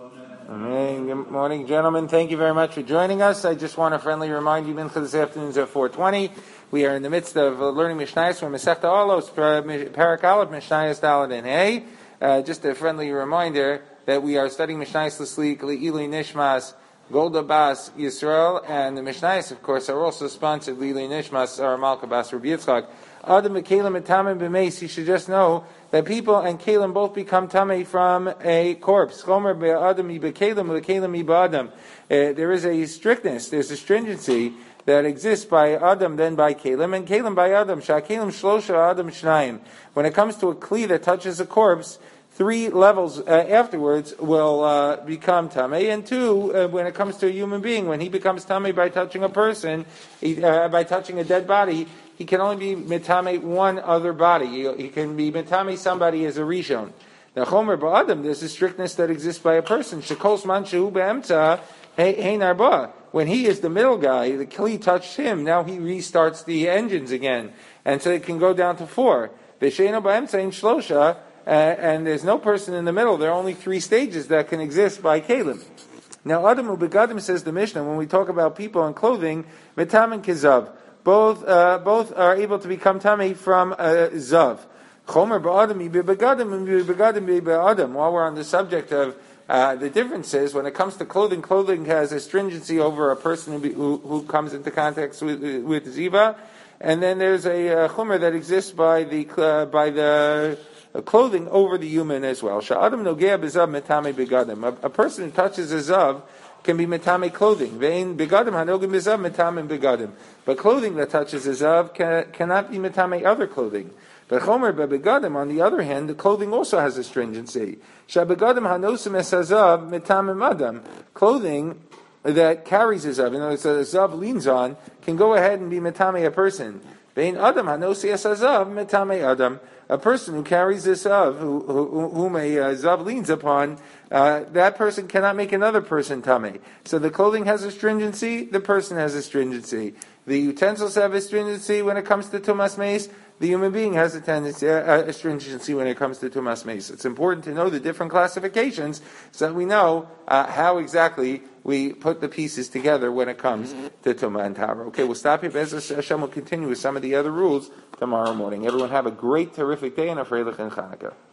Good morning, gentlemen. Thank you very much for joining us. I just want to friendly remind you, Mincha this afternoon is at 4:20. We are in the midst of learning Mishnayos from Masechta Olos, Parak Aleph, Mishnayos Daled and Hey. Just a friendly reminder that we are studying Mishnayos L'Slik, Le'ili Nishmas, Golda Bas Yisrael, and the Mishnayos, of course, are also sponsored Le'ili Nishmas, or Malka Bas Rabbi Yitzchak. Adam Kalim and Tamim b'meis. You should just know that people and Kalim both become tamei from a corpse. Chomer be'adam ibeKalim, leKalim iba'adam. There is a strictness, there's a stringency that exists by Adam then by Kalim, and Kalim by Adam. Sha'Kalim shlosha Adam shnayim. When it comes to a kli that touches a corpse, 3 levels afterwards will become tamei, and 2 when it comes to a human being, when he becomes tamei by touching a person, by touching a dead body, he can only be mitame one other body. He can be mitame somebody as a rishon. Now, chomer ba'adam, there's a strictness that exists by a person. Shekos man shehu be'emtza hein arba. When he is the middle guy, the kli touched him. Now he restarts the engines again, and so it can go down to 4. V'sheino ba'emtza ein shlosha, and there's no person in the middle. There are only 3 stages that can exist by kalim. Now, adam u'begadim, says the Mishnah, when we talk about people and clothing, mitam and kizav. Both are able to become tamei from zav. Chomer ba'adam begadim be'adam. While we're on the subject of the differences, when it comes to clothing has a stringency over a person who comes into contact with ziva, and then there's a chomer that exists by the clothing over the human as well. Sha'adam nogea bezav metame begadim. A person who touches a zav can be metame clothing. Vein begadim hanogim bezav metame begadim. But clothing that touches a zav cannot be metame other clothing. But chomer begadim, on the other hand, the clothing also has a stringency. Shabegadim hanosim es hazav metame adam. Clothing that carries a zav, in other words, that a zav leans on, can go ahead and be metame a person. Vein adam hanosi es hazav metame adam. A person who carries this zav, whom a zav leans upon, that person cannot make another person tamei. So the clothing has a stringency, the person has a stringency. The utensils have a stringency when it comes to tumas meis. The human being has a stringency when it comes to tumas meis. It's important to know the different classifications so that we know how exactly we put the pieces together when it comes to Tumah and Tara. Okay, we'll stop here. Be'ez Hashem will continue with some of the other rules tomorrow morning. Everyone have a great, terrific day and a Freilich and Chanukah.